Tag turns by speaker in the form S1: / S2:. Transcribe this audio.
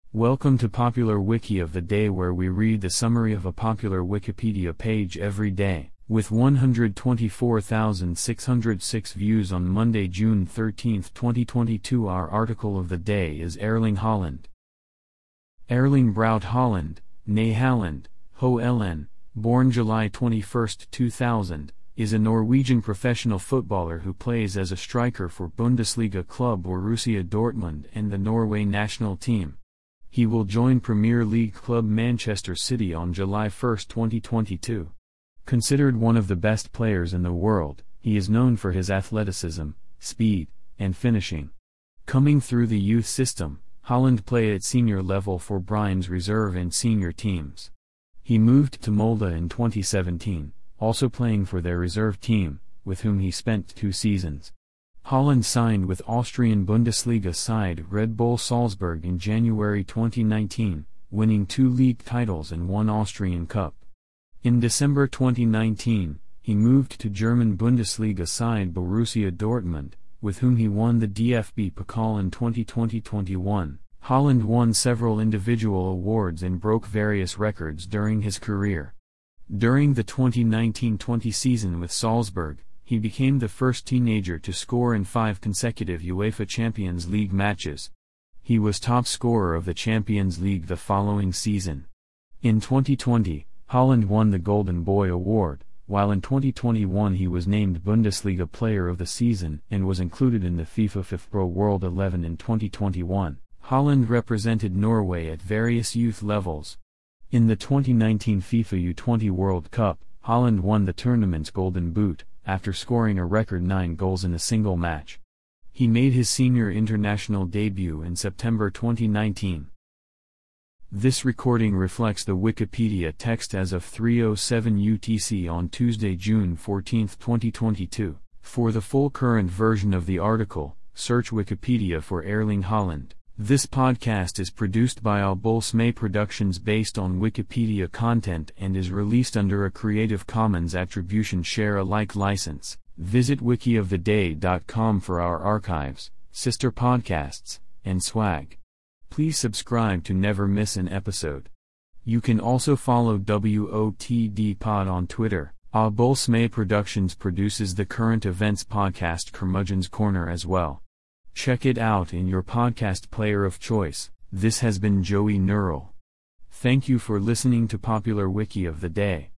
S1: Welcome to Popular Wiki of the Day, where we read the summary of a popular Wikipedia page every day. With 124,606 views on Monday, June 13, 2022, our article of the day is Erling Haaland. Erling Braut Haaland, née Haaland, Ho Ellen, born July 21, 2000, is a Norwegian professional footballer who plays as a striker for Bundesliga club Borussia Dortmund and the Norway national team. He will join Premier League club Manchester City on July 1, 2022. Considered one of the best players in the world, he is known for his athleticism, speed, and finishing. Coming through the youth system, Haaland played at senior level for Brime's reserve and senior teams. He moved to Molde in 2017, also playing for their reserve team, with whom he spent 2 seasons. Haaland signed with Austrian Bundesliga side Red Bull Salzburg in January 2019, winning 2 league titles and 1 Austrian Cup. In December 2019, he moved to German Bundesliga side Borussia Dortmund, with whom he won the DFB Pokal in 2020-21. Haaland won several individual awards and broke various records during his career. During the 2019-20 season with Salzburg, he became the first teenager to score in 5 consecutive UEFA Champions League matches. He was top scorer of the Champions League the following season. In 2020, Haaland won the Golden Boy Award, while in 2021 he was named Bundesliga Player of the Season and was included in the FIFA FIFPro World 11 in 2021. Haaland represented Norway at various youth levels. In the 2019 FIFA U20 World Cup, Haaland won the tournament's Golden Boot, after scoring a record 9 goals in a single match. He made his senior international debut in September 2019. This recording reflects the Wikipedia text as of 3:07 UTC on Tuesday, June 14, 2022. For the full current version of the article, search Wikipedia for Erling Haaland. This podcast is produced by Abulsme Productions based on Wikipedia content and is released under a Creative Commons Attribution Share Alike license. Visit wikioftheday.com for our archives, sister podcasts, and swag. Please subscribe to never miss an episode. You can also follow WOTD Pod on Twitter. Abulsme Productions produces the current events podcast Curmudgeon's Corner as well. Check it out in your podcast player of choice. This has been Joey Neural. Thank you for listening to Popular Wiki of the Day.